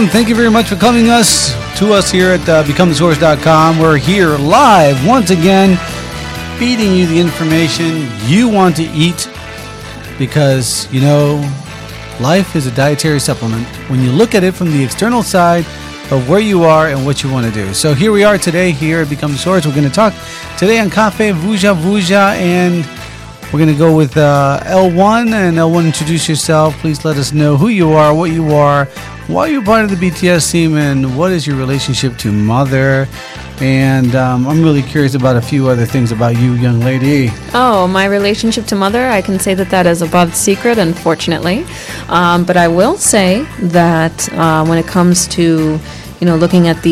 everyone. Thank you very much for coming to us here at BecomeTheSource.com. We're here live once again, feeding you the information you want to eat because, life is a dietary supplement when you look at it from the external side of where you are and what you want to do. So here we are today here at Become the Source. We're going to talk today on Cafe Vuja Vuja, and we're going to go with L1. And L1, introduce yourself. Please let us know who you are, what you are, why you're part of the BTS team, and what is your relationship to mother. And I'm really curious about a few other things about you, young lady. Oh, my relationship to mother, I can say that is above secret, unfortunately. But I will say that when it comes to, looking at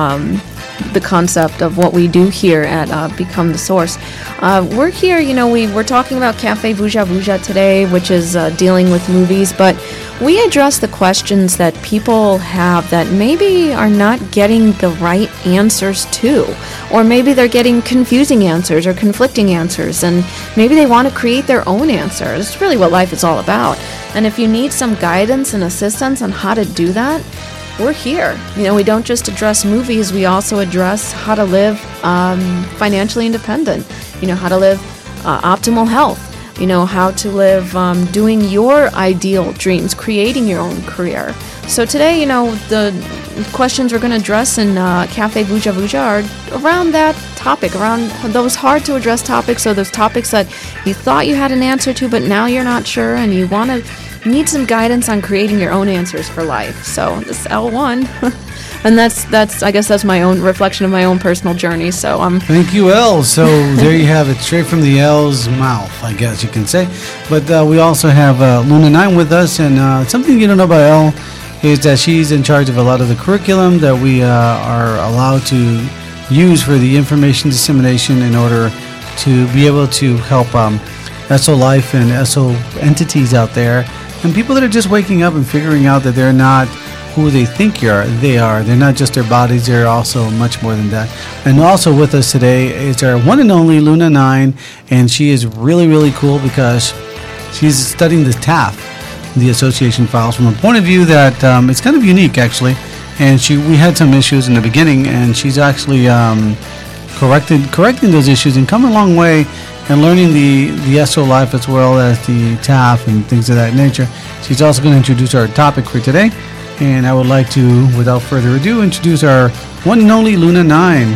the concept of what we do here at Become the Source, we're here, we're talking about Cafe Vuja Vuja today, which is dealing with movies, but we address the questions that people have that maybe are not getting the right answers to, or maybe they're getting confusing answers or conflicting answers, and maybe they want to create their own answers. It's really what life is all about. And if you need some guidance and assistance on how to do that, we're here. We don't just address movies, we also address how to live financially independent, how to live optimal health, how to live doing your ideal dreams, creating your own career. So today, the questions we're going to address in Cafe Vuja Vuja are around that topic, around those hard to address topics, or those topics that you thought you had an answer to, but now you're not sure, and you need some guidance on creating your own answers for life. So this is L1. And that's I guess that's my own reflection of my own personal journey. So Thank you, L. So there you have it, straight from the L's mouth, I guess you can say. But we also have Luna 9 with us, and something you don't know about L is that she's in charge of a lot of the curriculum that we are allowed to use for the information dissemination in order to be able to help SO Life and SO entities out there, and people that are just waking up and figuring out that they're not who they think they are. They're not just their bodies, they're also much more than that. And also with us today is our one and only Luna 9, and she is really, really cool because she's studying the TAF, the association files, from a point of view that it's kind of unique, actually. And we had some issues in the beginning, and she's actually correcting those issues and come a long way and learning the SO Life as well as the TAF and things of that nature. She's also going to introduce our topic for today. And I would like to, without further ado, introduce our one and only Luna 9.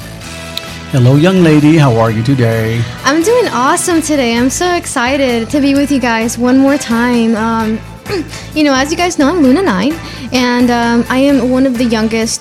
Hello, young lady. How are you today? I'm doing awesome today. I'm so excited to be with you guys one more time. As you guys know, I'm Luna 9, and I am one of the youngest,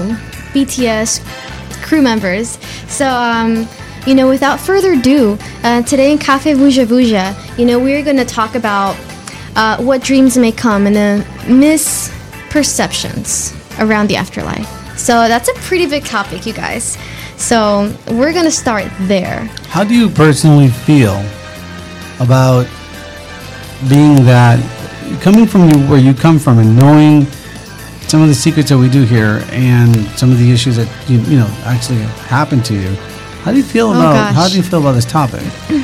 BTS crew members. So, without further ado, today in Cafe Vuja Vuja, we're going to talk about what dreams may come and the misperceptions around the afterlife. So that's a pretty big topic, you guys. So we're going to start there. How do you personally feel about being that, coming from where you come from and knowing some of the secrets that we do here and some of the issues that actually happen to you? How do you feel about this topic?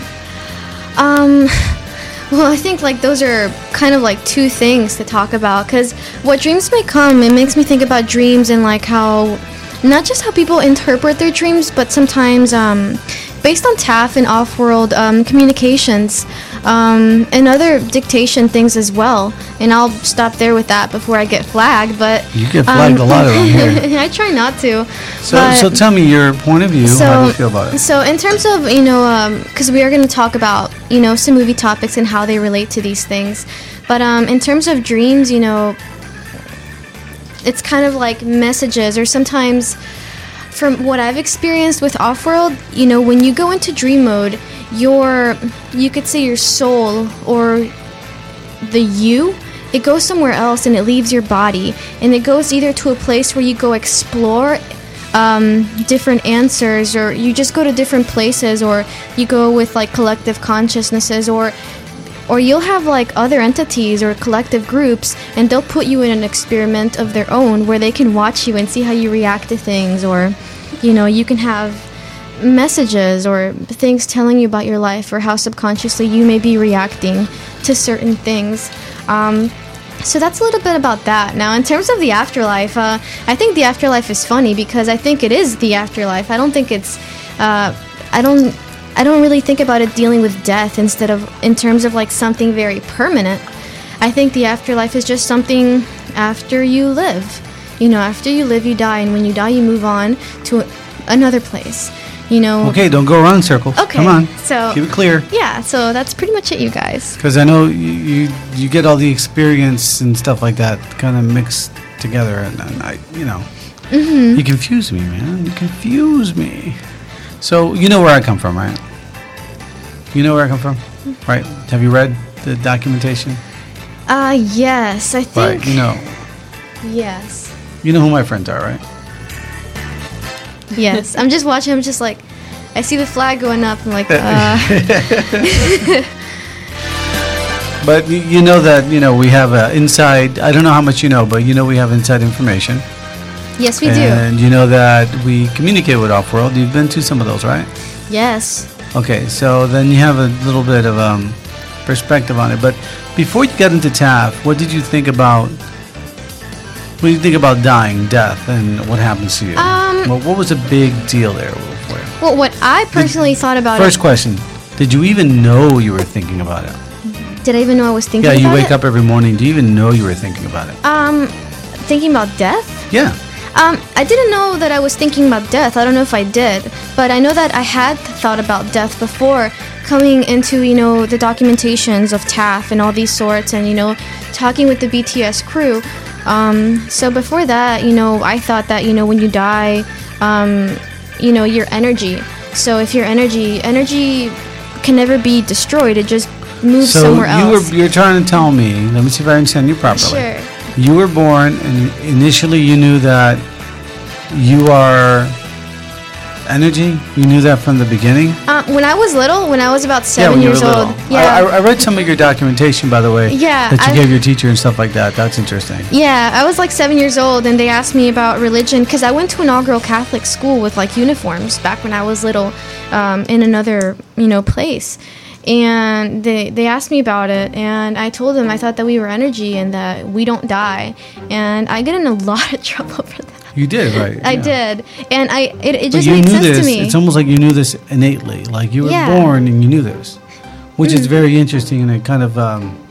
Well, I think those are kind of two things to talk about, because what dreams may come, it makes me think about dreams and how, not just how people interpret their dreams, but sometimes based on TAF and off-world communications and other dictation things as well. And I'll stop there with that before I get flagged. But you get flagged a lot around here. I try not to. So tell me your point of view. How do you feel about it? So in terms of, because we are going to talk about, some movie topics and how they relate to these things. But in terms of dreams, it's kind of like messages, or sometimes from what I've experienced with Off-World, when you go into dream mode, you could say your soul or it goes somewhere else and it leaves your body, and it goes either to a place where you go explore different answers, or you just go to different places, or you go with collective consciousnesses, or you'll have other entities or collective groups, and they'll put you in an experiment of their own where they can watch you and see how you react to things, or you can have messages or things telling you about your life or how subconsciously you may be reacting to certain things. So that's a little bit about that. Now, in terms of the afterlife, I think the afterlife is funny because I think it is the afterlife. I don't think it's, I don't really think about it dealing with death instead of in terms of like something very permanent. I think the afterlife is just something after you live. You know, after you live, you die, and when you die, you move on to another place. You know. Okay, don't go around in circles. Okay. Come on. So keep it clear. Yeah. So that's pretty much it, you guys. Because I know you get all the experience and stuff like that kind of mixed together, and I, you know, you confuse me, man. You confuse me. So you know where I come from, right? You know where I come from, right? Have you read the documentation? Yes, I think. Right. You know. Yes. You know who my friends are, right? Yes. I'm just watching. I'm just like, I see the flag going up. I'm like, But you know that, you know, we have inside, I don't know how much you know, but you know we have inside information. Yes, we do. And you know that we communicate with Off-World. You've been to some of those, right? Yes. Okay, so then you have a little bit of perspective on it. But before you got into TAF, what did you think about? What do you think about dying, death, and what happens to you? Well, what was a big deal there for you? Well, what I personally thought about First question: did you even know you were thinking about it? Did I even know I was thinking? Yeah, you about wake it? up every morning. Do you even know you were thinking about it? Thinking about death? Yeah. I didn't know that I was thinking about death. I don't know if I did, but I know that I had thought about death before coming into, you know, the documentations of TAF and all these sorts, and, you know, talking with the BTS crew. So before that, you know, I thought that, you know, when you die, you know, your energy. So if your energy can never be destroyed, it just moves somewhere else. So you're trying to tell me, let me see if I understand you properly. Sure. You were born, and initially you knew that you are energy? You knew that from the beginning? When I was little, when I was about 7 years old. Yeah. I read some of your documentation, by the way. Yeah. That you gave your teacher and stuff like that. That's interesting. Yeah, I was like 7 years old, and they asked me about religion because I went to an all-girl Catholic school with like uniforms back when I was little, in another, you know, place. And they asked me about it, and I told them I thought that we were energy and that we don't die. And I got in a lot of trouble for that. You did, right? I yeah. did, and it but just you made knew sense this, to me. It's almost like you knew this innately, like you were Yeah. born and you knew this, which is very interesting, and it kind of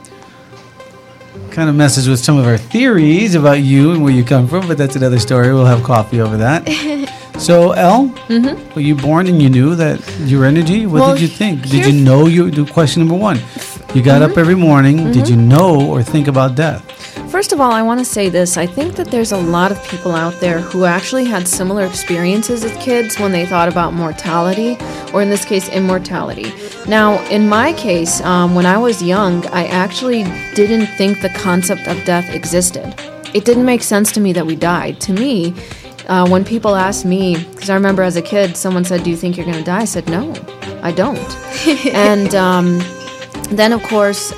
messes with some of our theories about you and where you come from. But that's another story. We'll have coffee over that. So, Elle, were you born and you knew that your energy? What did you think? Did you know question number one? You got up every morning. Did you know or think about death? First of all, I want to say this. I think that there's a lot of people out there who actually had similar experiences as kids when they thought about mortality, or in this case, immortality. Now, in my case, when I was young, I actually didn't think the concept of death existed. It didn't make sense to me that we died. To me, when people asked me, because I remember as a kid, someone said, "Do you think you're going to die?" I said, "No, I don't." And then, of course,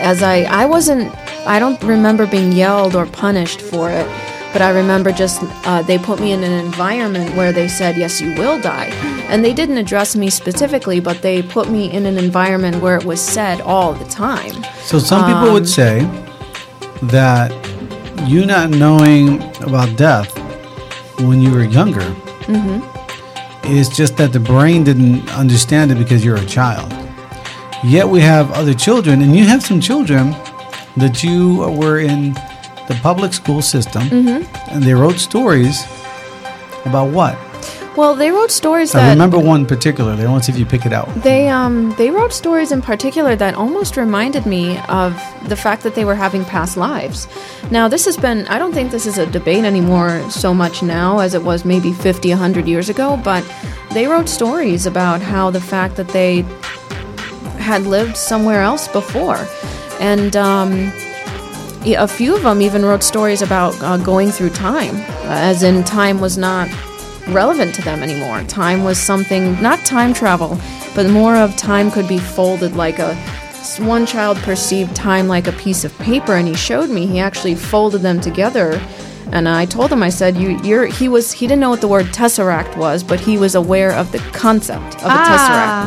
I don't remember being yelled or punished for it, but I remember just they put me in an environment where they said, "Yes, you will die." And they didn't address me specifically, but they put me in an environment where it was said all the time. So some people would say that you not knowing about death when you were younger is just that the brain didn't understand it because you're a child. Yet we have other children, and you have some children that you were in the public school system, and they wrote stories about what? Well, they wrote stories I remember one particularly. I want to see if you pick it out. They wrote stories in particular that almost reminded me of the fact that they were having past lives. Now, this has been, I don't think this is a debate anymore so much now as it was maybe 50, 100 years ago, but they wrote stories about how the fact that they had lived somewhere else before. And a few of them even wrote stories about going through time, as in time was not relevant to them anymore. Time was something, not time travel, but more of time could be folded like one child perceived time like a piece of paper, and he showed me, he actually folded them together. And I told him, I said, he didn't know what the word tesseract was, but he was aware of the concept of a tesseract.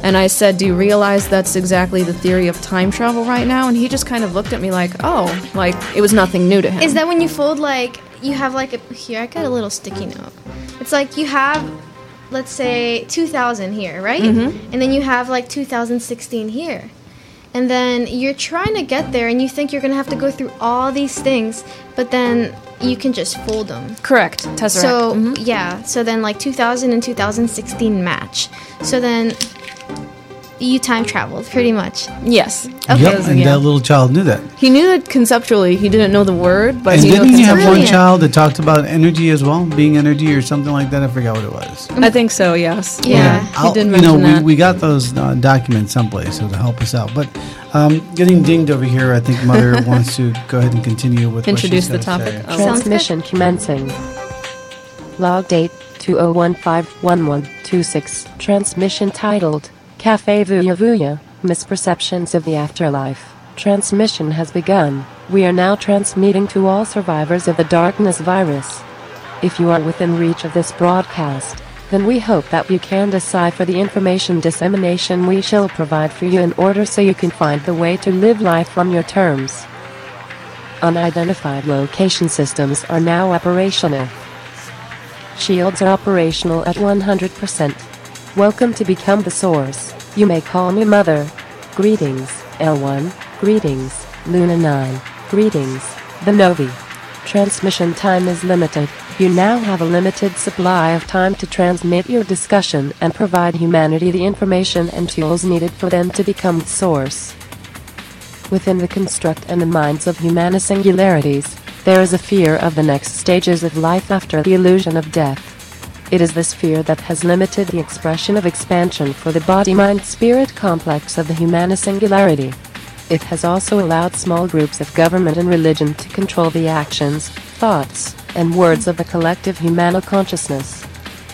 And I said, do you realize that's exactly the theory of time travel right now? And he just kind of looked at me like, oh, like it was nothing new to him. Is that when you fold, like, you have like here, I got a little sticky note. It's like you have, let's say, 2000 here, right? And then you have like 2016 here. And then you're trying to get there and you think you're going to have to go through all these things, but then you can just fold them. Correct. Tesseract. So, yeah. So then like 2000 and 2016 match. So then you time traveled, pretty much. Yes. Okay. Yep, and that little child knew that. He knew it conceptually. He didn't know the word, but And he knew didn't it you have one Brilliant. child that talked about energy as well, being energy or something like that? I forgot what it was. I think so, yes. Yeah. He did you mention know, that. we got those documents someplace so to help us out. But getting dinged over here, I think Mother wants to go ahead and continue with Introduce what she's the gonna topic. say. Oh. Sounds Transmission commencing. Log date 20151126. Transmission titled Cafe Vuya Vuya, Misperceptions of the Afterlife. Transmission has begun. We are now transmitting to all survivors of the darkness virus. If you are within reach of this broadcast, then we hope that you can decipher the information dissemination we shall provide for you in order so you can find the way to live life from your terms. Unidentified location systems are now operational. Shields are operational at 100%. Welcome to Become the Source. You may call me Mother. Greetings, L1. Greetings, Luna 9. Greetings, the Novi. Transmission time is limited. You now have a limited supply of time to transmit your discussion and provide humanity the information and tools needed for them to become the source. Within the construct and the minds of humana singularities, there is a fear of the next stages of life after the illusion of death. It is this fear that has limited the expression of expansion for the body-mind-spirit complex of the humana singularity. It has also allowed small groups of government and religion to control the actions, thoughts, and words of the collective humana consciousness.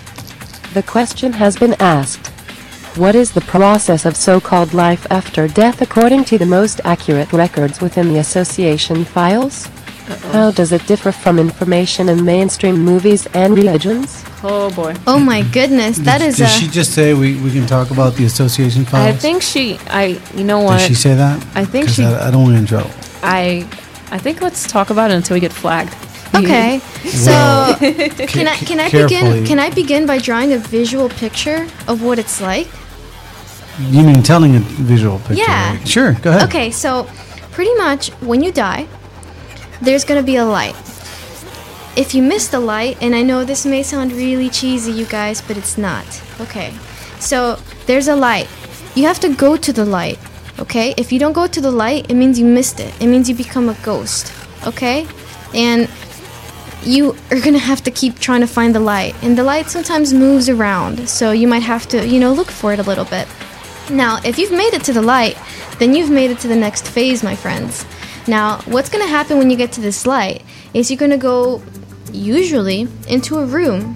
The question has been asked: what is the process of so-called life after death according to the most accurate records within the association files? How does it differ from information in mainstream movies and religions? Oh, boy. Oh my goodness, that is Did she just say we can talk about the association files? I think you know what? Did she say that? I think 'Cause she- I don't want to intro. I think let's talk about it until we get flagged. Okay. So Well, can I carefully. begin by drawing a visual picture of what it's like? You mean telling a visual picture? Yeah. Right? Sure, go ahead. Okay, so pretty much when you die, there's gonna be a light. If you miss the light, and I know this may sound really cheesy, you guys, but it's not. Okay, so there's a light. You have to go to the light. Okay, if you don't go to the light, it means you missed it. It means you become a ghost. Okay, and you are gonna have to keep trying to find the light, and the light sometimes moves around, so you might have to, look for it a little bit. Now, if you've made it to the light, then you've made it to the next phase, my friends. Now, what's going to happen when you get to this light is you're going to go, usually, into a room.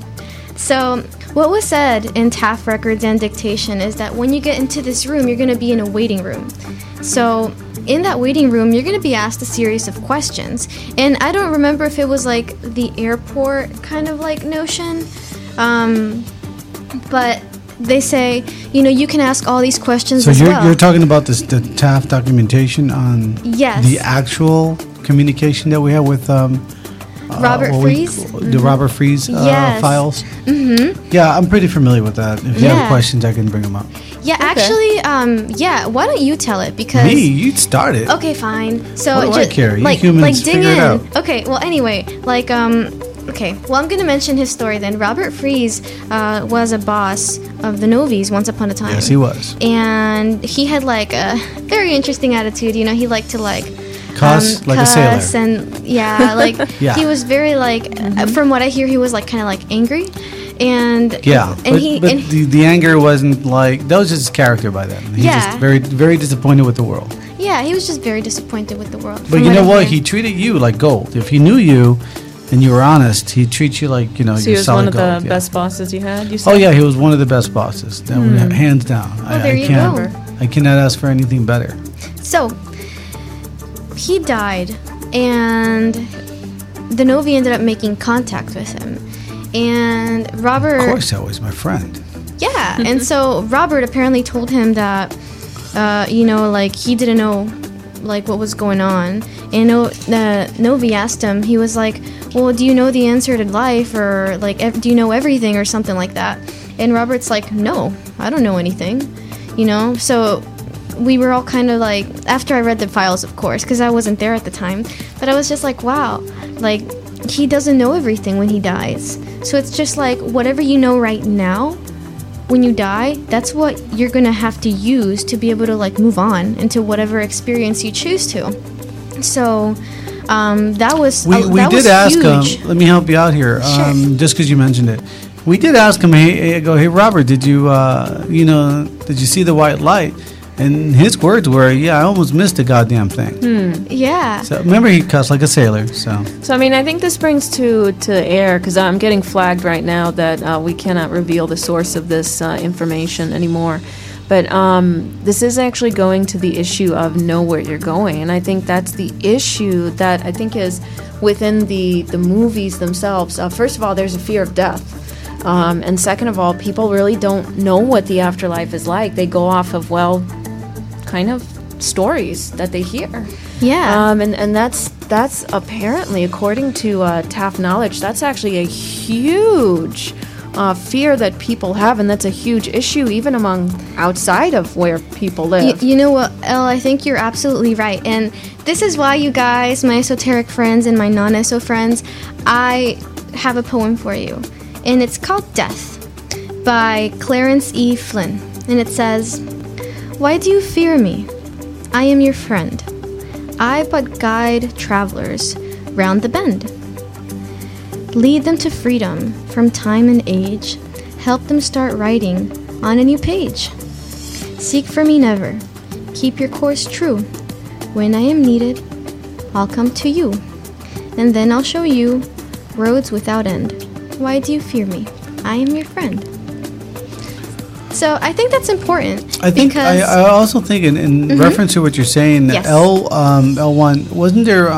So, what was said in TAF records and dictation is that when you get into this room, you're going to be in a waiting room. So, in that waiting room, you're going to be asked a series of questions. And I don't remember if it was like the airport kind of like notion, but they say, you can ask all these questions So as well. you're talking about the TAF documentation on Yes. the actual communication that we have with Robert Fries? the Robert Fries Yes. files. Mm-hmm. Yeah, I'm pretty familiar with that. If you Yeah. have questions, I can bring them up. Yeah, actually, why don't you tell it? Because Me, you started. okay, fine. So What do I ju- care? You like humans ding figure it in. out. Okay, well anyway, okay. Well, I'm gonna mention his story then. Robert Fries was a boss of the Novies once upon a time. Yes, he was. And he had like a very interesting attitude. He liked to like Cuss like a sailor. cuss and yeah, like Yeah. he was very like from what I hear, he was like kind of like angry. And Yeah, and but the anger wasn't like that was just his character by then. He's Yeah. just very very disappointed with the world. yeah, he was just very disappointed with the world. But from you know I what? hear. He treated you like gold. If he knew you and you were honest, he'd treat you like So he you're was solid one of the gold. Yeah. best bosses you had, you said? Oh yeah, he was one of the best bosses. That would- hands down. Oh, there you can't, go. I cannot ask for anything better. So, he died, and the Novi ended up making contact with him. And Robert... Of course, that was my friend. Yeah, and so Robert apparently told him that, like he didn't know, like what was going on. And Novi asked him. He was like, "Well, do you know the answer to life, or like, do you know everything, or something like that?" And Robert's like, "No, I don't know anything," So we were all kind of like, after I read the files, of course, because I wasn't there at the time, but I was just like, wow, like he doesn't know everything when he dies. So it's just like whatever you know right now. When you die, that's what you're gonna have to use to be able to like move on into whatever experience you choose to. So that was we that did was ask huge. him. Let me help you out here. Sure. Just because you mentioned it, we did ask him. Hey Robert, did you did you see the white light? And his words were, "Yeah, I almost missed the goddamn thing." Yeah. So remember, he cussed like a sailor. So So, I mean, I think this brings to air, because I'm getting flagged right now that we cannot reveal the source of this information anymore. But this is actually going to the issue of know where you're going. And I think that's the issue that I think is within the movies themselves. First of all, there's a fear of death. And second of all, people really don't know what the afterlife is like. They go off of, kind of stories that they hear. Yeah. And that's apparently, according to TAF Knowledge, that's actually a huge fear that people have, and that's a huge issue even among outside of where people live. You know what, Elle, I think you're absolutely right. And this is why, you guys, my esoteric friends and my non-eso friends, I have a poem for you. And it's called Death by Clarence E. Flynn. And it says, "Why do you fear me? I am your friend. I but guide travelers round the bend. Lead them to freedom from time and age. Help them start writing on a new page. Seek for me never. Keep your course true. When I am needed, I'll come to you. And then I'll show you roads without end. Why do you fear me? I am your friend." So I think that's important. I think because I also think in reference to what you're saying, Yes. L1, wasn't there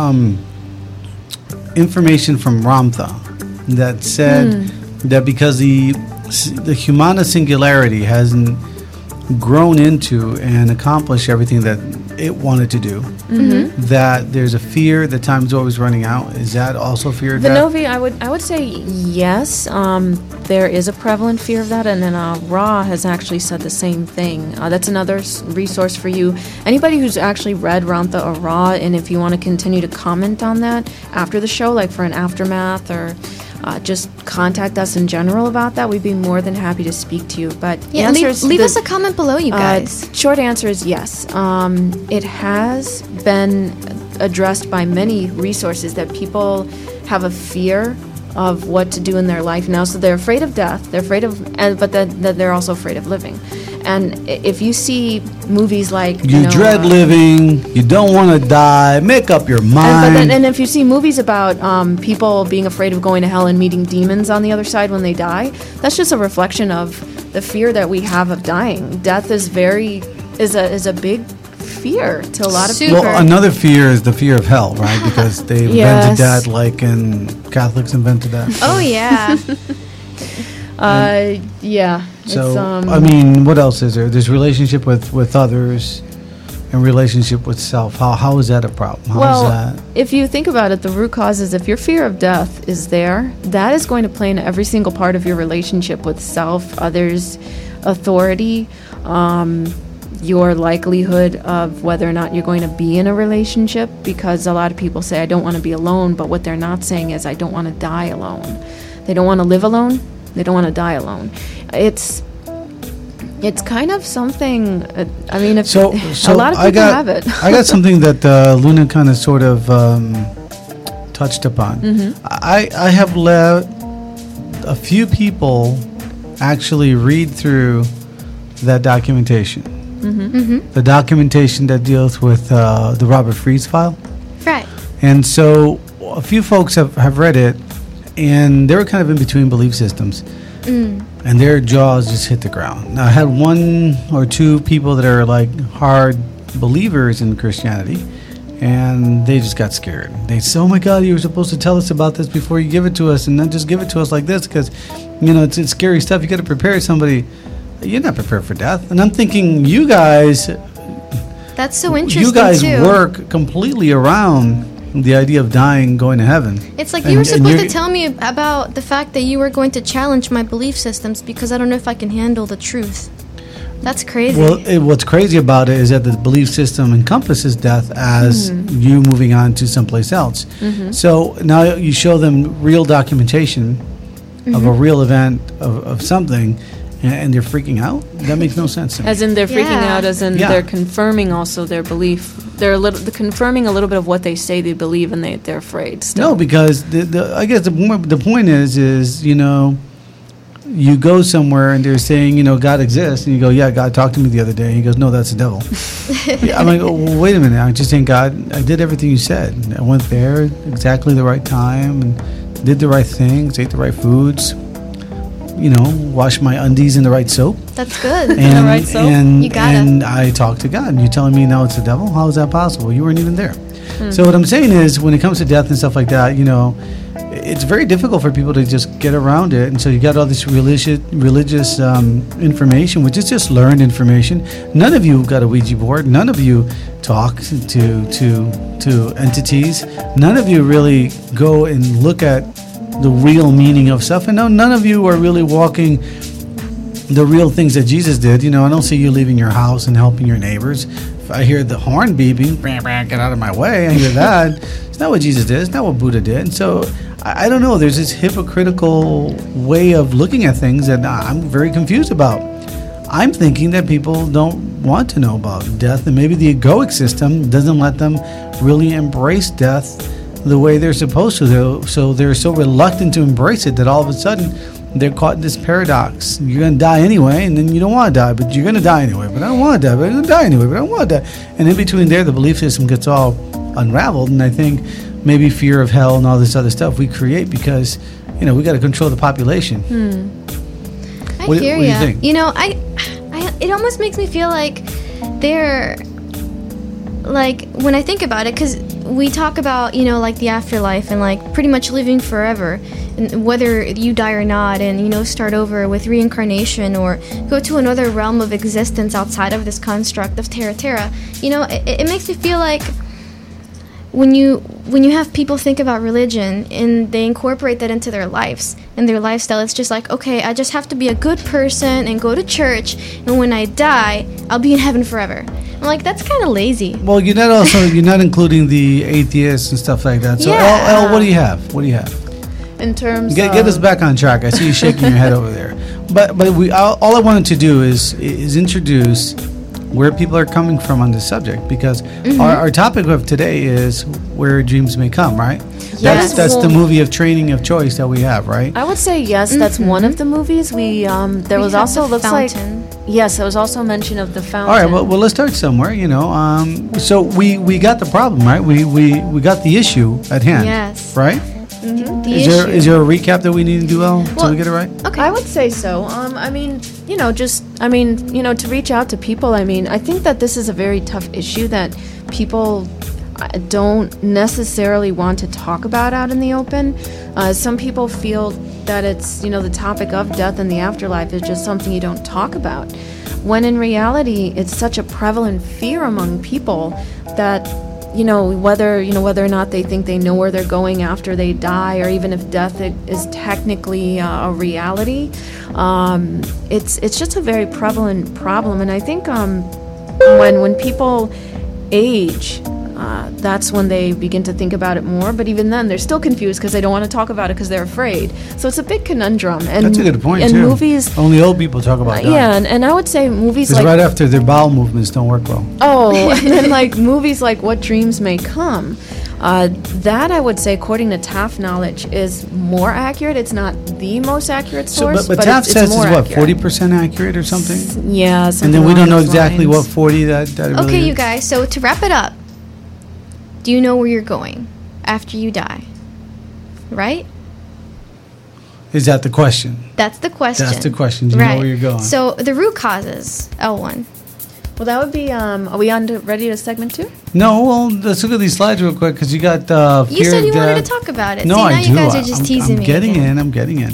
information from Ramtha that said that because the humana singularity hasn't grown into and accomplished everything that it wanted to do, that there's a fear that time is always running out? Is that also fear of death? Vinovi, I would say yes. There is a prevalent fear of that, and then Ra has actually said the same thing. That's another resource for you. Anybody who's actually read Ramtha or Ra, and if you want to continue to comment on that after the show, like for an aftermath or just contact us in general about that, we'd be more than happy to speak to you. But yeah, leave us a comment below, you guys. Short answer is yes. It has been addressed by many resources that people have a fear of what to do in their life now. So they're afraid of death. They're afraid of, but that they're also afraid of living. And if you see movies like you dread living, you don't want to die, make up your mind. And if you see movies about people being afraid of going to hell and meeting demons on the other side when they die, that's just a reflection of the fear that we have of dying. Death is a big fear to a lot of people. Well, another fear is the fear of hell, right? Because they invented that, like in Catholics invented that. Oh yeah. Yeah. So I mean, what else is there? There's relationship with others and relationship with self. How is that a problem? How is that? If you think about it, the root cause is if your fear of death is there, that is going to play in every single part of your relationship with self, others, authority, your likelihood of whether or not you're going to be in a relationship, because a lot of people say, I don't want to be alone, but what they're not saying is, I don't want to die alone. They don't want to live alone. They don't want to die alone. It's kind of something. I mean, if so a lot of people have it. I got something that Luna kind of sort of touched upon. I have let a few people actually read through that documentation. The documentation that deals with the Robert Fries file. Right. And so a few folks have read it, and they were kind of in between belief systems. And their jaws just hit the ground. Now, I had one or two people that are like hard believers in Christianity, and they just got scared. They said, oh my God, you were supposed to tell us about this before you give it to us, and not just give it to us like this, because, you know, it's scary stuff. You got to prepare somebody you're not prepared for death. And I'm thinking, you guys, That's so interesting. you guys too. work completely around the idea of dying, going to heaven. It's like And- you were and supposed you're- to tell me about the fact that you were going to challenge my belief systems because I don't know if I can handle the truth. That's crazy. Well, what's crazy about it is that the belief system encompasses death as you moving on to someplace else. So now you show them real documentation of a real event of something, and they're freaking out. That makes no sense to me. As in they're freaking Yeah. out, as in Yeah. they're confirming also their belief. They're they're confirming a little bit of what they say they believe, and they're afraid still. No, because I guess the point is you go somewhere and they're saying, God exists, and you go, yeah, God talked to me the other day. And he goes, no, that's the devil. Yeah, I'm like, oh, well, wait a minute. I'm just saying, God, I did everything you said. I went there exactly the right time and did the right things, ate the right foods, washed my undies in the right soap. That's good. And, right soap? and, You gotta. and I talked to God. And you're telling me now it's the devil? How is that possible? You weren't even there. So what I'm saying is, when it comes to death and stuff like that, it's very difficult for people to just get around it. And so you got all this religious information, which is just learned information. None of you got a Ouija board. None of you talk to entities. None of you really go and look at the real meaning of stuff. And no, none of you are really walking the real things that Jesus did. I don't see you leaving your house and helping your neighbors. If I hear the horn beeping, get out of my way, I hear that. It's not what Jesus did. It's not what Buddha did. And so I don't know. There's this hypocritical way of looking at things that I'm very confused about. I'm thinking that people don't want to know about death, and maybe the egoic system doesn't let them really embrace death the way they're supposed to. So they're so reluctant to embrace it that all of a sudden they're caught in this paradox. You're going to die anyway, and then you don't want to die, but you're going to die anyway. But I don't want to die, but I'm going to die anyway, but I don't want to die. And in between there, the belief system gets all unraveled, and I think maybe fear of hell and all this other stuff we create because, we got to control the population. I What do hear you ya. think? It almost makes me feel like they're like when I think about it, because we talk about like the afterlife and like pretty much living forever, and whether you die or not, and start over with reincarnation or go to another realm of existence outside of this construct of Terra. It makes me feel like when you have people think about religion and they incorporate that into their lives and their lifestyle, it's just like, okay, I just have to be a good person and go to church, and when I die, I'll be in heaven forever. I'm like, that's kind of lazy. Well, you're not including the atheists and stuff like that. So, Yeah. Elle, what do you have? What do you have? In terms Get of us back on track. I see you shaking your head over there. But all I wanted to do is introduce where people are coming from on this subject, because our topic of today is where dreams may come, right? Yes. That's the movie of training of choice that we have, right? I would say yes. That's one of the movies. We there was have also the looks fountain. like yes. There was also mention of the fountain. All right, well, let's start somewhere, So we got the problem, right? We got the issue at hand. Yes. Right? The Is there a recap that we need to do, Elle, so Well, we get it right? Okay. I would say so. To reach out to people. I think that this is a very tough issue that people don't necessarily want to talk about out in the open. Some people feel that it's, the topic of death and the afterlife is just something you don't talk about. When in reality, it's such a prevalent fear among people that whether or not they think they know where they're going after they die, or even if death is technically a reality, it's just a very prevalent problem. And I think when people age, that's when they begin to think about it more. But even then, they're still confused because they don't want to talk about it because they're afraid. So it's a big conundrum. And That's a good point, and too. movies, Only old people talk about that. yeah, and I would say movies It's like right after their bowel movements don't work well. Oh, and then like movies like What Dreams May Come, that I would say, according to Taft knowledge, is more accurate. It's not the most accurate source, but but Taft it's says more it's what, accurate. 40% accurate or something? Yeah, And something then we along don't know those exactly lines. what 40 that really Okay, is. you guys, so to wrap it up, do you know where you're going after you die? Right? Is that the question? That's the question. That's the question. Do you know where you're going? So the root causes, L1. Well, that would be. Are we ready to segment 2? No, well, let's look at these slides real quick because you got fear You said of you wanted to death. talk about it. No, See, now I do. you guys are just teasing I'm me. getting again. in. I'm getting in.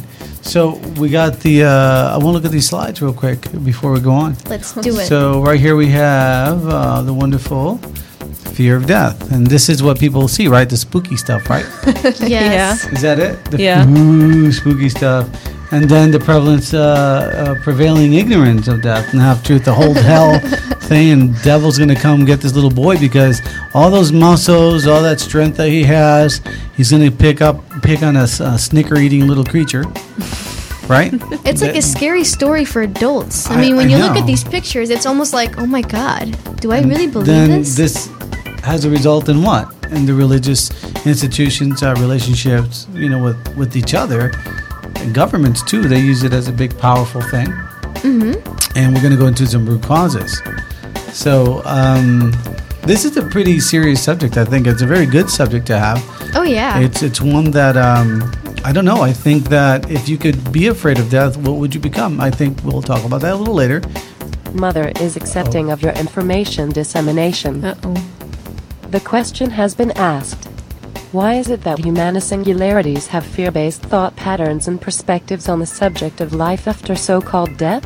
So we got the. I want to look at these slides real quick before we go on. Let's do it. So right here we have the wonderful fear of death, and this is what people see, right? The spooky stuff, right? Yes. Is that it? The Yeah. spooky stuff. And then the prevalence, prevailing ignorance of death and half truth, the whole hell thing, and devil's going to come get this little boy because all those muscles, all that strength that he has, he's going to pick on a snicker-eating little creature, right? It's like a scary story for adults. I I- mean, when I you look know. at these pictures, it's almost like, oh my God, do I really believe Then this? has a result in what? In the religious institutions, relationships, with each other, and governments too. They use it as a big, powerful thing. Mm-hmm. And we're going to go into some root causes. So this is a pretty serious subject. I think it's a very good subject to have. Oh yeah. It's one that I don't know. I think that if you could be afraid of death, what would you become? I think we'll talk about that a little later. Mother is accepting of your information dissemination. Uh-oh. The question has been asked. Why is it that humanist singularities have fear-based thought patterns and perspectives on the subject of life after so-called death?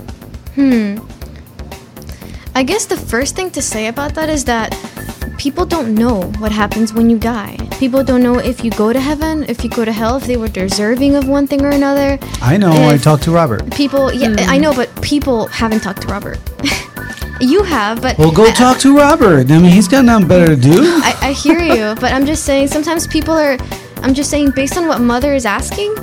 I guess the first thing to say about that is that people don't know what happens when you die. People don't know if you go to heaven, if you go to hell, if they were deserving of one thing or another. I know. I If talked to Robert. People, yeah, I know, but people haven't talked to Robert. You have, but Well, go talk to Robert. I mean, he's got nothing better to do. I hear you, but I'm just saying sometimes people are. I'm just saying based on what Mother is asking,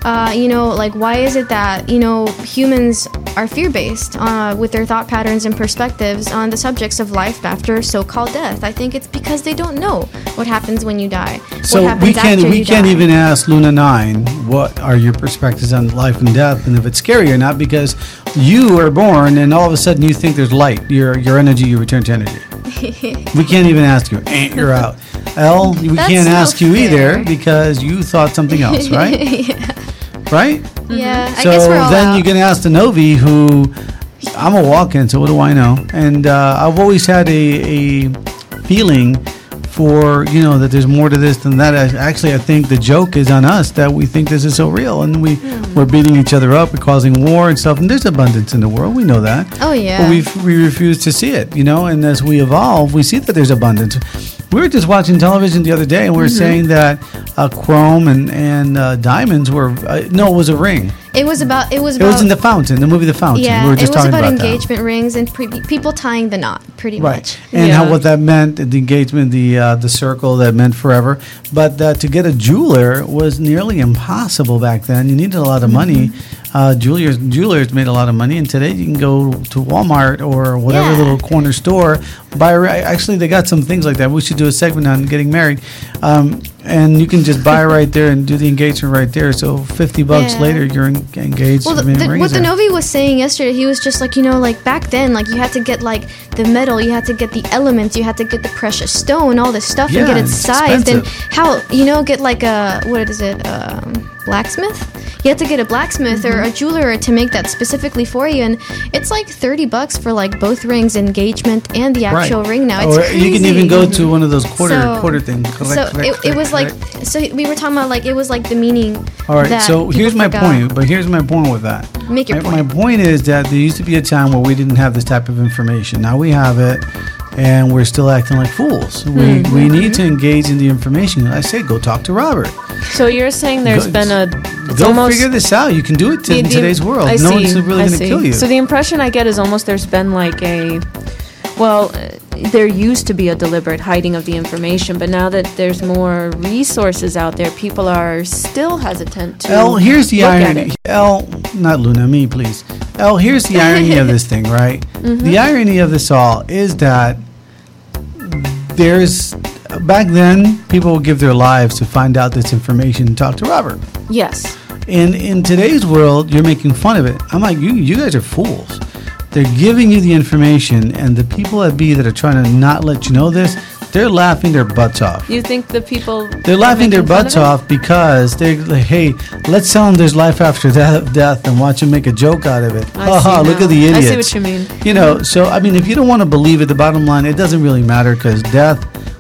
like why is it that humans are fear-based with their thought patterns and perspectives on the subjects of life after so-called death? I think it's because they don't know what happens when you die. So what happens after we you can't die. even ask Luna 9 what are your perspectives on life and death and if it's scary or not because you are born and all of a sudden you think there's light. Your energy, you return to energy. We can't even ask you. You're out. L, we That's can't not ask you either fair. because you thought something else, right? Right? Yeah, I So guess we're all then out. you can ask the Novi, who I'm a walk-in, so what do I know? And I've always had a feeling for that there's more to this than that. Actually, I think the joke is on us that we think this is so real, and we're beating each other up, we're causing war and stuff. And there's abundance in the world, we know that. Oh, yeah. But we refuse to see it, And as we evolve, we see that there's abundance. We were just watching television the other day, and we were saying that chrome and diamonds were no, it was a ring. It was about. It was in the Fountain, the movie The Fountain. Yeah, we were just it was talking about that. engagement rings and people tying the knot, pretty Right, much. and Yeah. what that meant, the engagement, the circle that meant forever. But to get a jeweler was nearly impossible back then. You needed a lot of money. Jewelers made a lot of money, and today you can go to Walmart or whatever Yeah. little corner store. Actually, they got some things like that. We should do a segment on getting married, and you can just buy right there and do the engagement right there. So $50 Yeah. later, you're engaged. Well, I mean, ring what is the there. Novi was saying yesterday, he was just like, like back then, like you had to get like the metal, you had to get the elements, you had to get the precious stone, all this stuff, and Yeah, get it it's sized, and expensive. how get like a what is it, blacksmith? You had to get a blacksmith or a jeweler to make that specifically for you, and it's like $30 for like both rings, engagement and the actual ring. Now it's or crazy. you can even go to one of those quarter things. So it was like, so we were talking about like it was like the meaning. All right, that so here's people my forgot. point. But here's my point with that. Make your My point. point is that there used to be a time where we didn't have this type of information. Now we have it, and we're still acting like fools. We need to engage in the information. I say, go talk to Robert. So you're saying there's been a. It's Go almost, figure this out. You can do it in today's world. I No see, one's really I going to see. kill you. So the impression I get is almost there's been like a. Well, there used to be a deliberate hiding of the information, but now that there's more resources out there, people are still hesitant to. L, here's the look at irony. it. L, not Luna, me, please. L, here's the irony of this thing, right? The irony of this all is that there's back then people would give their lives to find out this information and talk to Robert. Yes. And in today's world, you're making fun of it. I'm like, you guys are fools. They're giving you the information, and the people at B that are trying to not let you know this, they're laughing their butts off. You think the people. They're laughing their making fun butts of it? off because they're like, hey, let's tell them there's life after death and watch them make a joke out of it. I see Look now. at the idiots. I see what you mean. So, I mean, if you don't want to believe it, the bottom line, it doesn't really matter because death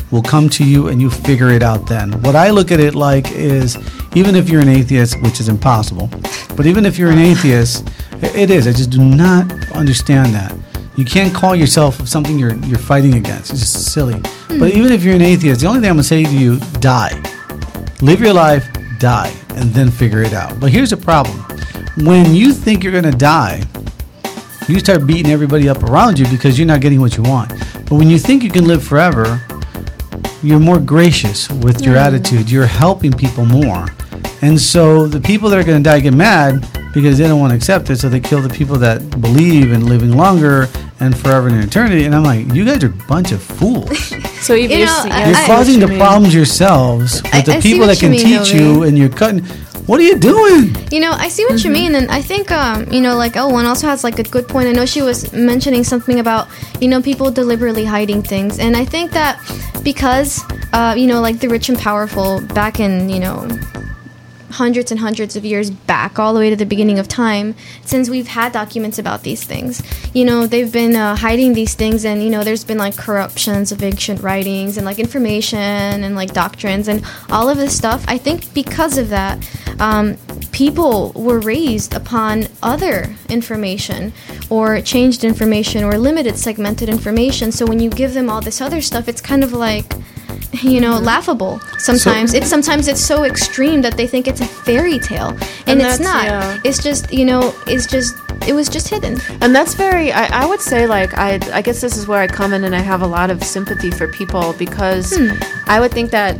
will come to you and you figure it out then. What I look at it like is, even if you're an atheist, which is impossible, but even if you're an atheist, it is. I just do not understand that. You can't call yourself something you're fighting against. It's just silly. But even if you're an atheist, the only thing I'm going to say to you, die. Live your life, die, and then figure it out. But here's the problem. When you think you're going to die, you start beating everybody up around you because you're not getting what you want. But when you think you can live forever, you're more gracious with your attitude. You're helping people more. And so the people that are going to die get mad because they don't want to accept it, so they kill the people that believe in living longer and forever and eternity. And I'm like, you guys are a bunch of fools. So even You're causing the problems yourselves with the people that can teach you, and you're cutting. What are you doing? I see what you mean, and I think, like L1 also has like a good point. I know she was mentioning something about, people deliberately hiding things, and I think that because, like the rich and powerful back in, hundreds and hundreds of years back, all the way to the beginning of time, since we've had documents about these things. They've been hiding these things, and, there's been, like, corruptions of ancient writings and, like, information and, like, doctrines and all of this stuff. I think because of that, people were raised upon other information or changed information or limited segmented information. So when you give them all this other stuff, it's kind of like, laughable. Sometimes it's so extreme that they think it's a fairy tale, and it's not. Yeah. It's just, it was just hidden. And that's very, I would say, like, I guess this is where I come in and I have a lot of sympathy for people, because I would think that,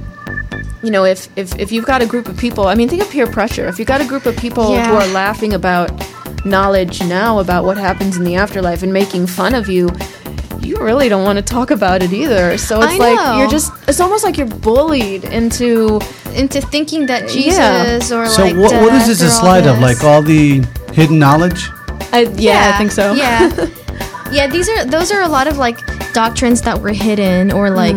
if you've got a group of people, I mean, think of peer pressure. If you've got a group of people who are laughing about knowledge now about what happens in the afterlife and making fun of you, you really don't want to talk about it either. So it's like it's almost like you're bullied into thinking that Jesus or so like what is this a slide of? Like all the hidden knowledge? I think so. Yeah, those are a lot of like doctrines that were hidden, or like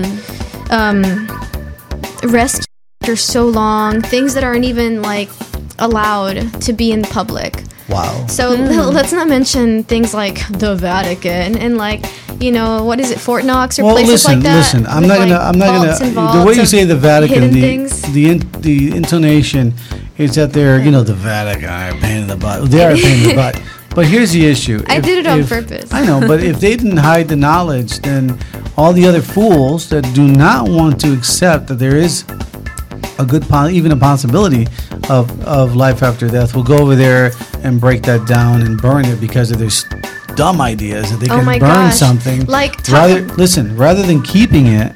rest after so long, things that aren't even like allowed to be in public. Wow. So let's not mention things like the Vatican and like, what is it, Fort Knox or places like that. Listen, I'm not gonna. The way you say the Vatican, the intonation is that they're, the Vatican are a pain in the butt. They are a pain in the butt. But here's the issue. I did it on purpose. I know, but if they didn't hide the knowledge, then all the other fools that do not want to accept that there is even a possibility of life after death will go over there and break that down and burn it because of their dumb ideas that they can burn something. Rather than keeping it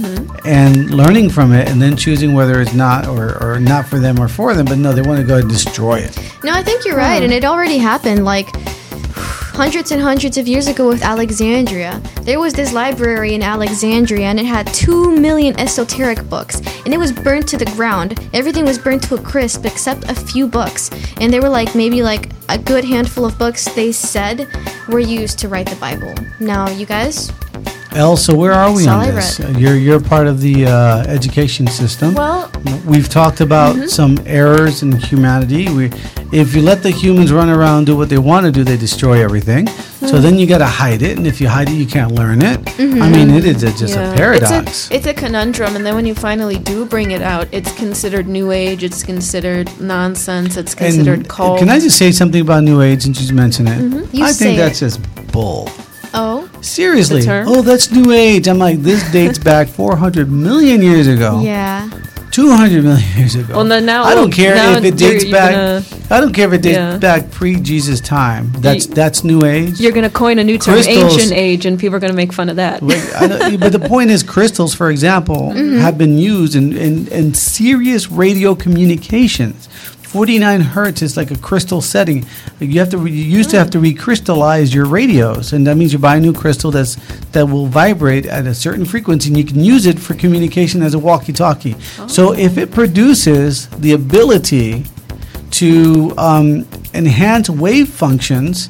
and learning from it and then choosing whether it's not or not for them or for them, but no, they want to go and destroy it. No, I think you're right, and it already happened. Like hundreds and hundreds of years ago with Alexandria. There was this library in Alexandria, and it had 2 million esoteric books, and it was burnt to the ground. Everything was burnt to a crisp except a few books, and they were like maybe like a good handful of books they said were used to write the Bible. Now, you guys? Elle, so where are we on this? You're part of the education system. Well, we've talked about some errors in humanity. If you let the humans run around do what they want to do, they destroy everything. So then you got to hide it, and if you hide it, you can't learn it. I mean, it is just a paradox. It's a conundrum, and then when you finally do bring it out, it's considered New Age. It's considered nonsense. It's considered cult. Can I just say something about New Age since you mentioned it? I think that's just bull. Oh? Seriously. Oh, that's New Age. I'm like, this dates back 400 million years ago. Yeah. 200 million years ago. Well, now I don't care if it dates back. I don't care if it dates back pre-Jesus time. That's New Age. You're going to coin a new term, ancient age, and people are going to make fun of that. But the point is, crystals, for example, have been used in serious radio communications. 49 hertz is like a crystal setting. You used to have to recrystallize your radios, and that means you buy a new crystal that will vibrate at a certain frequency, and you can use it for communication as a walkie-talkie. So if it produces the ability to enhance wave functions,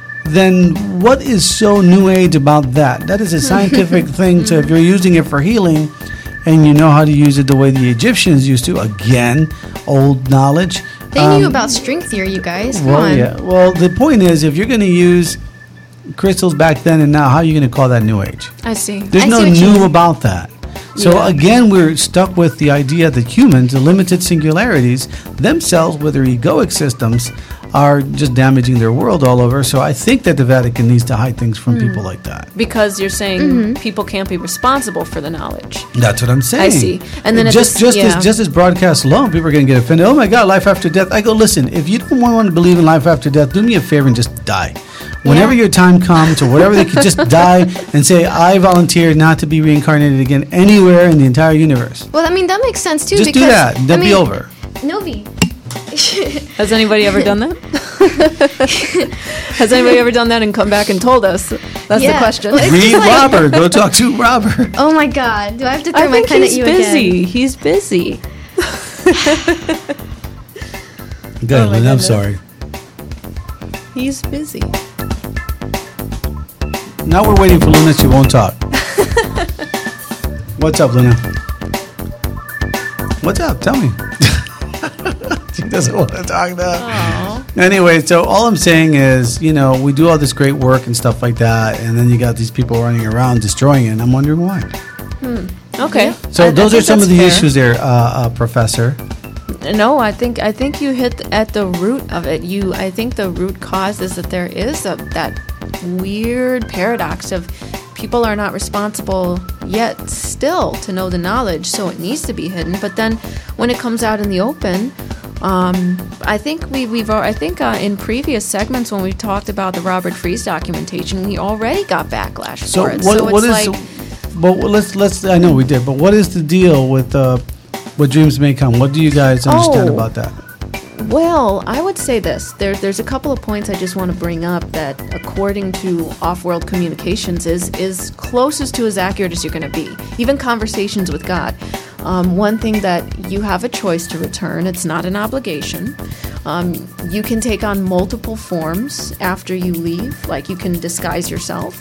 then what is so New Age about that? That is a scientific thing. So if you're using it for healing, and you know how to use it the way the Egyptians used to, again, old knowledge. They knew about string theory, you guys. Come on. Yeah. Well, the point is, if you're going to use crystals back then and now, how are you going to call that New Age? I see. There's no new about that. So Yeah. again, we're stuck with the idea that humans, the limited singularities themselves, with their egoic systems, are just damaging their world all over. So I think that the Vatican needs to hide things from people like that. Because you're saying people can't be responsible for the knowledge. That's what I'm saying. I see. And then just as broadcast alone, people are going to get offended. Oh my God, life after death. I go, listen, if you don't want to believe in life after death, do me a favor and just die. Whenever your time comes or whatever, they could just die and say, I volunteer not to be reincarnated again anywhere in the entire universe. Well, I mean, that makes sense too. Just because, do that. That'll be over. Novi. Has anybody ever done that? Has anybody ever done that and come back and told us? That's the Yeah. question. Well, it's Read just like- Robert. Go talk to Robert. Oh my God! Do I have to I throw my think pen at he's you busy. again? He's busy. Good, Oh my Lynn, I'm goodness. sorry. He's busy. Now we're waiting for Luna. She won't talk. What's up, Luna? What's up? Tell me. She doesn't want to talk now. Anyway, so all I'm saying is, we do all this great work and stuff like that, and then you got these people running around destroying it, and I'm wondering why. Okay. So I those are think some of that's the fair. issues there, Professor. No, I think you hit at the root of it. I think the root cause is that there is that weird paradox of people are not responsible yet still to know the knowledge, so it needs to be hidden. But then when it comes out in the open, I think in previous segments when we talked about the Robert Fries documentation, we already got backlash So for it. what is? But let's. I know we did, but what is the deal with what dreams may come? What do you guys understand about that? Well, I would say this. There's a couple of points I just want to bring up that, according to Off-World Communications, is closest to as accurate as you're going to be. Even conversations with God. One thing that you have a choice to return. It's not an obligation. You can take on multiple forms after you leave. Like you can disguise yourself.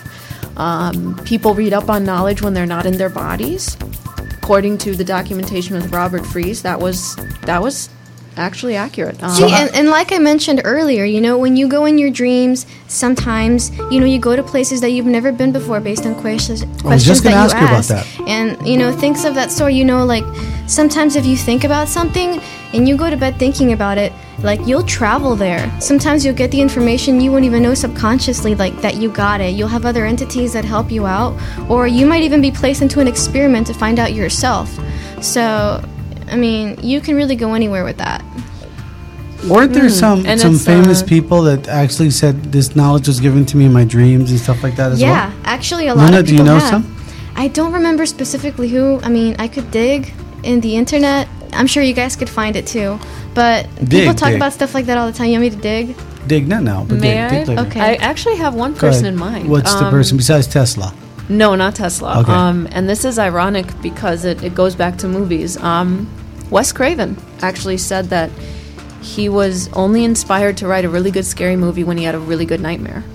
People read up on knowledge when they're not in their bodies. According to the documentation with Robert Fries, that was actually accurate. See, and like I mentioned earlier, when you go in your dreams, sometimes, you go to places that you've never been before based on questions just that gonna you ask you about ask. that. And, things of that sort, like sometimes if you think about something and you go to bed thinking about it, like you'll travel there. Sometimes you'll get the information you won't even know subconsciously, like that you got it. You'll have other entities that help you out, or you might even be placed into an experiment to find out yourself. So, I mean, you can really go anywhere with that. Weren't there some And some it's, famous people that actually said this knowledge was given to me in my dreams and stuff like that as well? Yeah, actually, a lot Luna, of do you people know have. some? I don't remember specifically who. I mean, I could dig in the internet. I'm sure you guys could find it too. But people talk dig. about stuff like that all the time. You want me to dig? Dig, not now, but May dig later. Okay. I actually have one Go person ahead. in mind. What's the person besides Tesla? No, not Tesla. Okay. And this is ironic because it goes back to movies. Wes Craven actually said that he was only inspired to write a really good scary movie when he had a really good nightmare.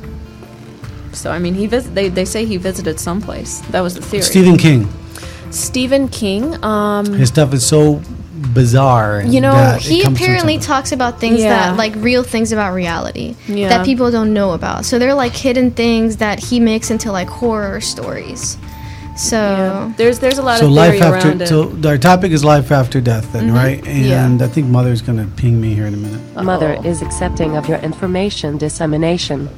So, I mean, they say he visited someplace. That was the theory. Stephen King. Stephen King. His stuff is so bizarre. You know, that it He comes from apparently something. talks about things Yeah. that, like, real things about reality Yeah. that people don't know about. So they're like hidden things that he makes into like horror stories. So Yeah. There's a lot So of life theory around after. it. So our topic is life after death, then, right? And Yeah. I think Mother's gonna ping me here in a minute. Mother is accepting of your information dissemination.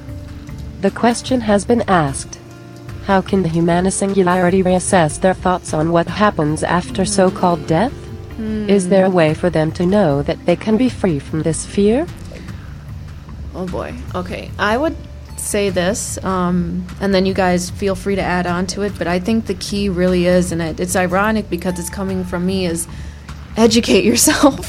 The question has been asked. How can the Humana Singularity reassess their thoughts on what happens after so-called death? Is there a way for them to know that they can be free from this fear? Oh boy. Okay. I would say this, and then you guys feel free to add on to it, but I think the key really is, and it's ironic because it's coming from me, is educate yourself.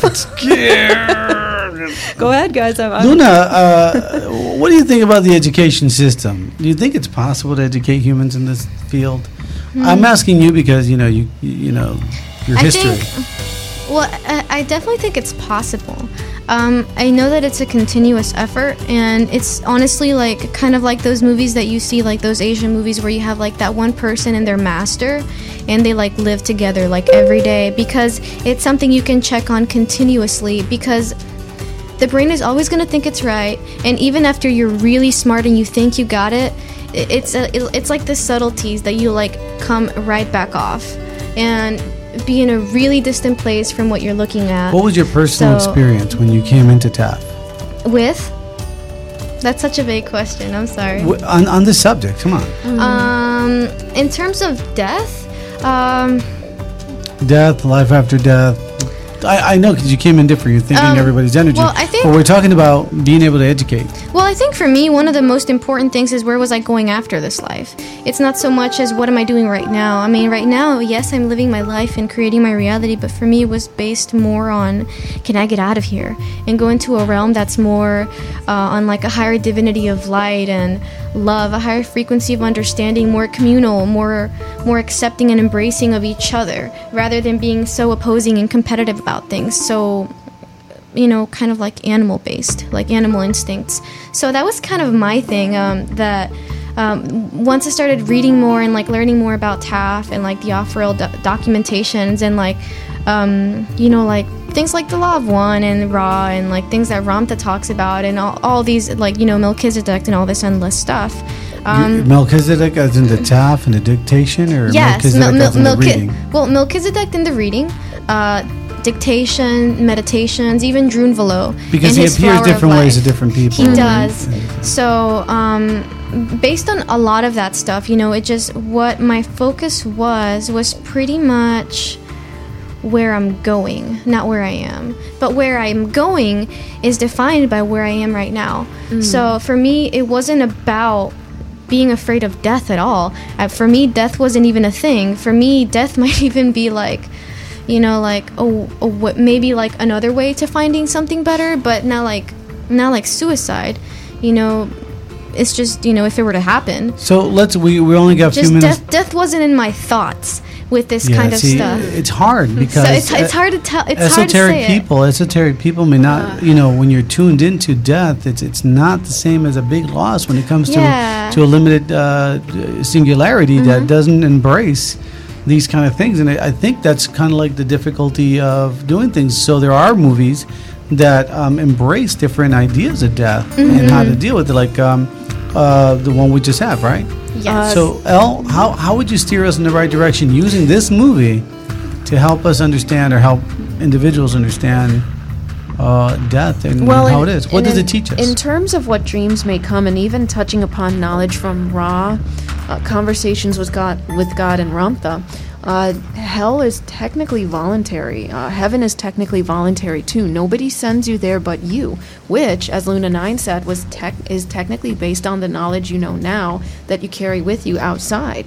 Go ahead, guys. Luna, what do you think about the education system? Do you think it's possible to educate humans in this field? I'm asking you because you know your history. I definitely think it's possible. I know that it's a continuous effort, and it's honestly like kind of like those movies that you see, like those Asian movies where you have like that one person and their master, and they like live together like every day, because it's something you can check on continuously, because the brain is always going to think it's right, and even after you're really smart and you think you got it, it's like the subtleties that you like come right back off. and be in a really distant place from what you're looking at. What was your personal So- experience when you came into TAF? With? That's such a vague question. I'm sorry. On this subject, come on. In terms of death, Death, life after death. I know, because you came in different. You're thinking everybody's energy. well, I think- but we're talking about being able to educate. well, I think for me, one of the most important things is where was I going after this life? It's not so much as what am I doing right now. I mean, right now, yes, I'm living my life and creating my reality, but for me, it was based more on can I get out of here and go into a realm that's more on like a higher divinity of light and love, a higher frequency of understanding, more communal, more accepting and embracing of each other, rather than being so opposing and competitive about things. So, you know, kind of like animal based, like animal instincts. So that was kind of my thing. Once I started reading more and like learning more about TAF and like the off-world documentations and like, you know, like things like the Law of One and Ra and like things that Ramtha talks about and all these like, you know, Melchizedek and all this endless stuff. Melchizedek as in the TAF and the dictation, or Yes, Melchizedek as in the reading? Well, Melchizedek in the reading, dictation, meditations, even Drun Valo. Because in he his appears Flower of different ways to Life. different people. He does. So, based on a lot of that stuff, you know, it just, what my focus was pretty much where I'm going, not where I am. But where I'm going is defined by where I am right now. So for me, it wasn't about being afraid of death at all. For me, death wasn't even a thing. For me, death might even be like, you know, like what maybe like another way to finding something better, but not like suicide. You know, it's just, you know, if it were to happen. So we only got a few Just minutes. death wasn't in my thoughts with this kind of stuff. It's hard because So it's hard to tell. It's hard to say esoteric people may not, you know, when you're tuned into death, it's not the same as a big loss when it comes Yeah. to a limited singularity that doesn't embrace these kind of things. And I think that's kind of like the difficulty of doing things. So there are movies that embrace different ideas of death and how to deal with it, like the one we just have, right? Yes. So, Elle, how would you steer us in the right direction using this movie to help us understand or help individuals understand death and how it is? What does it teach us? In terms of what dreams may come, and even touching upon knowledge from Ra, conversations with God and Ramtha, hell is technically voluntary. Heaven is technically voluntary too. Nobody sends you there but you, which, as Luna 9 said, is technically based on the knowledge you know now that you carry with you outside.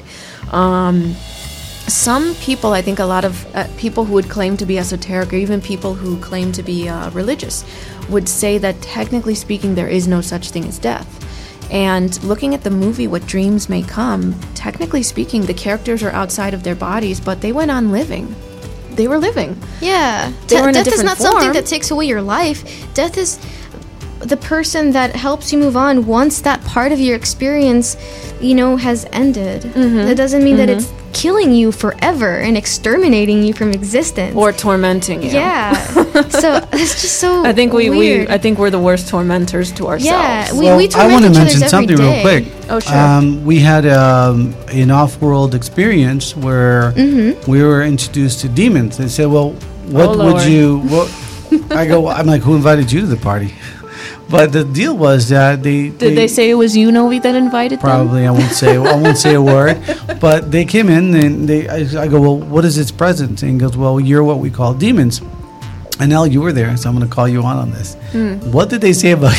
Some people, I think a lot of people who would claim to be esoteric, or even people who claim to be religious, would say that technically speaking there is no such thing as death. And looking at the movie What Dreams May Come, technically speaking, the characters are outside of their bodies, but they went on living. They were living. Yeah. They were in a Death is different not something form. that takes away your life. Death is the person that helps you move on once that part of your experience, you know, has ended. That doesn't mean that it's killing you forever and exterminating you from existence. Or tormenting you. Yeah. So it's just so I think weird. I think we're the worst tormentors to ourselves. Yeah, we I torment want to each mention other's something every real day. quick. Oh, sure. We had an off-world experience where we were introduced to demons. They said, "Well, what would Lord. you?" What, I'm like, "Who invited you to the party?" But the deal was that Did they say it was you, Novi, that invited them? probably I won't say a word. But they came in and I go, "Well, what is its presence?" And he goes, "Well, you're what we call demons." And Elle, you were there, so I'm going to call you on this. What did they say about?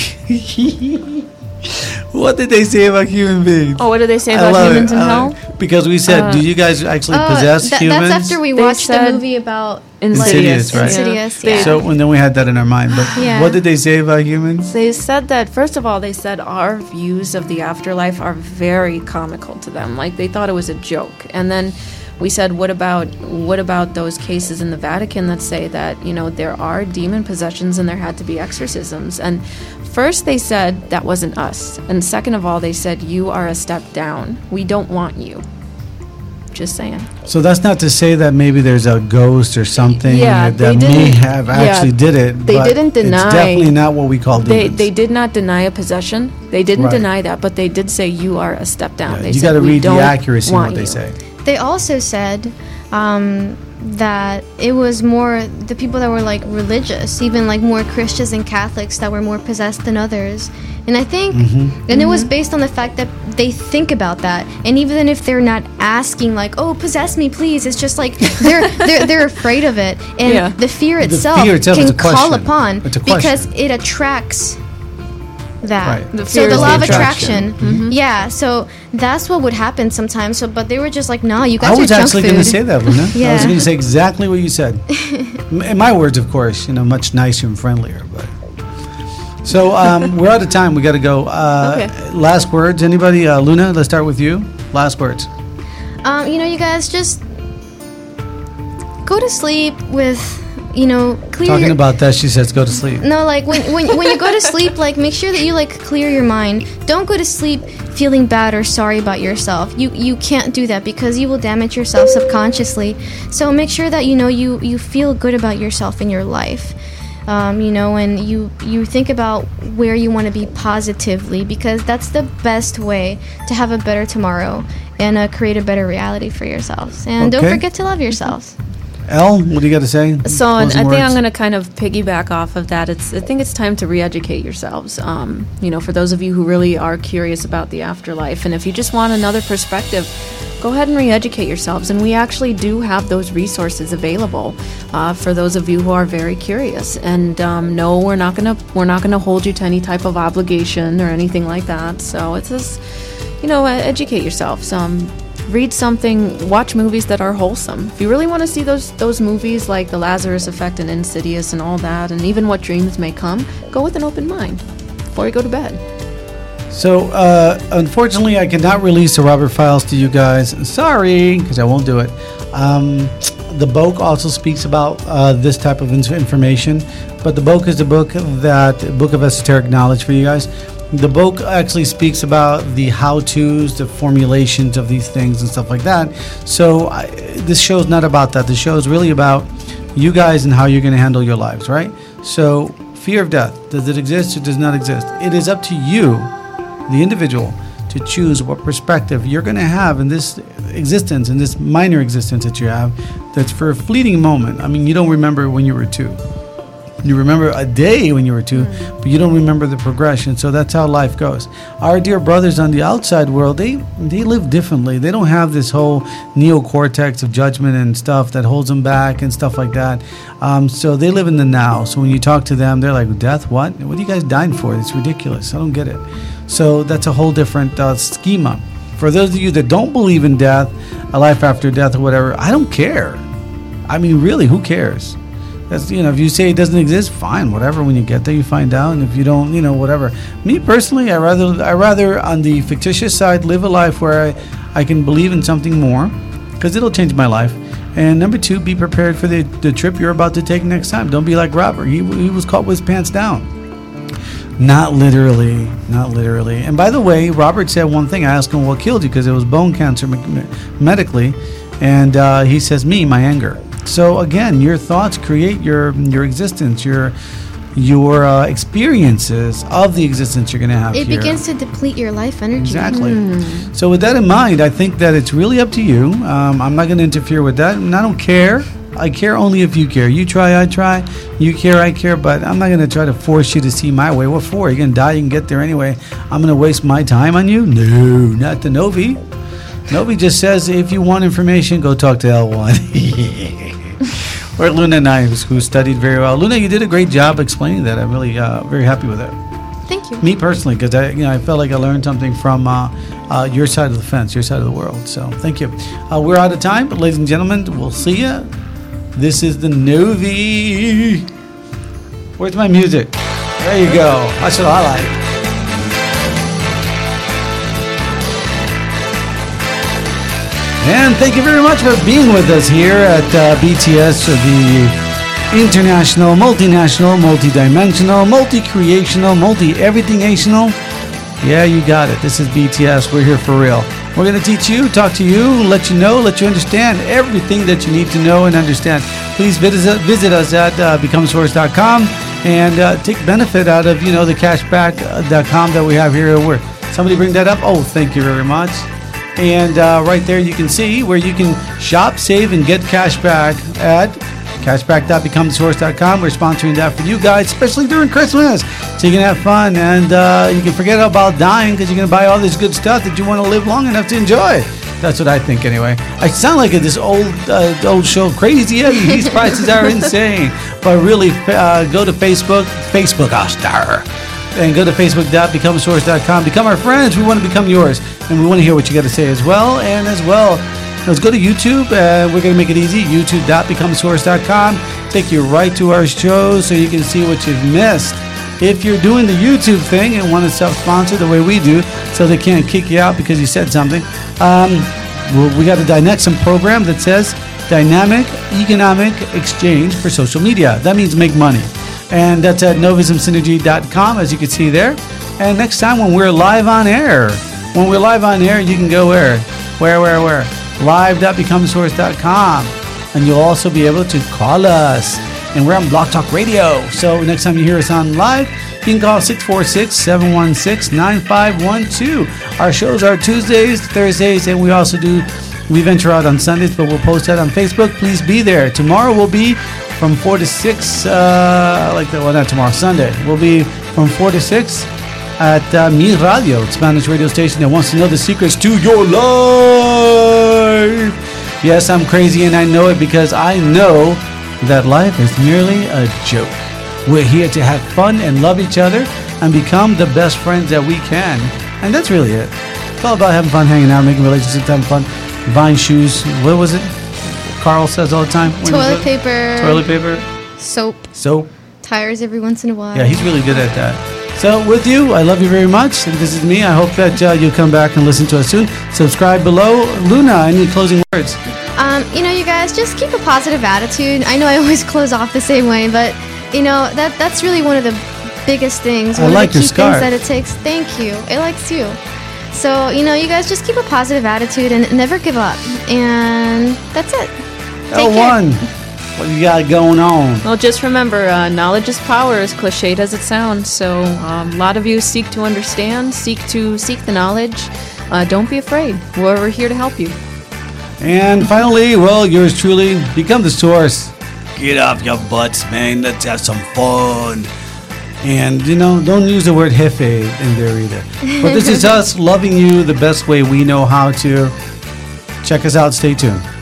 What did they say about human beings? Oh, what did they say I about love humans it. in I hell? love it. Because we said, do you guys actually possess humans? That's after we They watched the said- movie about Insidious, right? Insidious, They- yeah. So, and then we had that in our mind. But Yeah. what did they say about humans? They said that, first of all, they said our views of the afterlife are very comical to them. Like, they thought it was a joke. And then we said, what about those cases in the Vatican that say that, you know, there are demon possessions and there had to be exorcisms? And first they said that wasn't us. And second of all, they said, you are a step down. We don't want you. Just saying. So that's not to say that maybe there's a ghost or something Yeah, that they may didn't- have actually did it. They but didn't deny- It's definitely not what we call demons. They did not deny a possession. They didn't Right. deny that, but they did say you are a step down. Yeah, They you said, got to "We read the don't accuracy in want what they you." say. They also said that it was more the people that were like religious, even like more Christians and Catholics that were more possessed than others. And I think, and it was based on the fact that they think about that, and even if they're not asking like, "Oh, possess me, please," it's just like they're afraid of it, and the fear itself can call upon because it attracts that. Right. So the law of attraction. Yeah. So that's what would happen sometimes. So, but they were just like, "No, you guys are junk food." I was actually going to say that, Luna. Yeah. I was going to say exactly what you said. In my words, of course, much nicer and friendlier, but. So we're out of time. We got to go. Okay. Last words. Anybody? Luna, let's start with you. Last words. You guys just go to sleep with, clear. Talking about that, she says, go to sleep. No, like when you go to sleep, like make sure that you like clear your mind. Don't go to sleep feeling bad or sorry about yourself. You can't do that because you will damage yourself subconsciously. So make sure that you feel good about yourself in your life. And you think about where you want to be positively, because that's the best way to have a better tomorrow and create a better reality for yourselves. And don't forget to love yourselves. Elle, what do you got to say? So I think I'm going to kind of piggyback off of that. I think it's time to re-educate yourselves. For those of you who really are curious about the afterlife, and if you just want another perspective, go ahead and re-educate yourselves. And we actually do have those resources available for those of you who are very curious. And no, we're not gonna hold you to any type of obligation or anything like that. So it's just, educate yourselves. Read something, watch movies that are wholesome. If you really want to see those movies like The Lazarus Effect and Insidious and all that, and even What Dreams May Come, go with an open mind before you go to bed. So, unfortunately, I cannot release the Robert Files to you guys. Sorry, because I won't do it. The book also speaks about this type of information, but the book is the book of esoteric knowledge for you guys. The book actually speaks about the how-tos, the formulations of these things and stuff like that. So this show is not about that. The show is really about you guys and how you're going to handle your lives, right? So fear of death, does it exist or does not exist? It is up to you, the individual, to choose what perspective you're going to have in this existence, in this minor existence that you have, that's for a fleeting moment. I mean, you don't remember when you were 2. You remember a day when you were 2, but you don't remember the progression. So that's how life goes. Our dear brothers on the outside world, they live differently. They don't have this whole neocortex of judgment and stuff that holds them back and stuff like that. So they live in the now. So when you talk to them, they're like, death? What? What are you guys dying for? It's ridiculous. I don't get it. So that's a whole different schema. For those of you that don't believe in death, a life after death or whatever, I don't care. I mean, really, who cares? That's, if you say it doesn't exist, fine, whatever. When you get there, you find out, and if you don't, whatever. Me personally, I rather on the fictitious side live a life where I can believe in something more, because it'll change my life. And number 2, be prepared for the trip you're about to take next time. Don't be like Robert. He was caught with his pants down. Not literally. And by the way, Robert said one thing. I asked him what killed you, because it was bone cancer medically, and he says my anger. So again, your thoughts create your existence, your experiences of the existence you're going to have. It begins to deplete your life energy. Exactly. So with that in mind, I think that it's really up to you. I'm not going to interfere with that, and I don't care. I care only if you care. You try, I try. You care, I care. But I'm not going to try to force you to see my way. What for? You're going to die. You can get there anyway. I'm going to waste my time on you? No, not the Novi. Novi just says, if you want information, go talk to L1. Or Luna and I, who studied very well. Luna, you did a great job explaining that. I'm really very happy with it. Thank you. Me personally, because I felt like I learned something from your side of the fence, your side of the world. So thank you. We're out of time, but ladies and gentlemen, we'll see you. This is the Novi. Where's my music? There you go. That's what I like. And thank you very much for being with us here at BTS, the international, multinational, multidimensional, multi-creational, multi-everything-ational. Yeah, you got it. This is BTS. We're here for real. We're going to teach you, talk to you, let you know, let you understand everything that you need to know and understand. Please visit us at becomesource.com and take benefit out of, the cashback.com that we have here. Somebody bring that up? Oh, thank you very much. And right there you can see where you can shop, save, and get cash back at cashback.becomethesource.com. We're sponsoring that for you guys, especially during Christmas. So you can have fun and you can forget about dying because you're going to buy all this good stuff that you want to live long enough to enjoy. That's what I think anyway. I sound like this old show, Crazy Eddie. These prices are insane. But really, go to Facebook, star. And go to facebook.becomesource.com. Become our friends. We want to become yours. And we want to hear what you got to say as well. And as well, let's go to YouTube. We're going to make it easy. youtube.becomesource.com. Take you right to our shows so you can see what you've missed. If you're doing the YouTube thing and want to self-sponsor the way we do so they can't kick you out because you said something, we got a Dynexum program that says Dynamic Economic Exchange for Social Media. That means make money. And that's at novismsynergy.com, as you can see there. And next time when we're live on air, you can go where? Live.becomesource.com. And you'll also be able to call us. And we're on Blog Talk Radio. So next time you hear us on live, you can call 646-716-9512. Our shows are Tuesdays, Thursdays, and we venture out on Sundays, but we'll post that on Facebook. Please be there. Tomorrow will be from 4 to 6, not tomorrow, Sunday. We'll be from 4 to 6 at Mi Radio, Spanish radio station that wants to know the secrets to your life. Yes, I'm crazy and I know it because I know that life is merely a joke. We're here to have fun and love each other and become the best friends that we can. And that's really it. It's all about having fun, hanging out, making relationships, having fun, buying shoes. What was it Carl says all the time? Toilet paper. Soap. Tires every once in a while. Yeah, he's really good at that. So with you, I love you very much. And this is me. I hope that you'll come back and listen to us soon. Subscribe below. Luna, any closing words? You guys, just keep a positive attitude. I know I always close off the same way, but, that's really one of the biggest things. One like of the your key scarf. things that it takes. Thank you. It likes you. So, you guys just keep a positive attitude and never give up. And that's it. Take L1, what you got going on? Well, just remember, knowledge is power, as cliched as it sounds. So a lot of you seek to understand, seek the knowledge. Don't be afraid. We're here to help you. And finally, well, yours truly, Become the Source. Get off your butts, man. Let's have some fun. And, don't use the word jefe in there either. But this is us loving you the best way we know how to. Check us out. Stay tuned.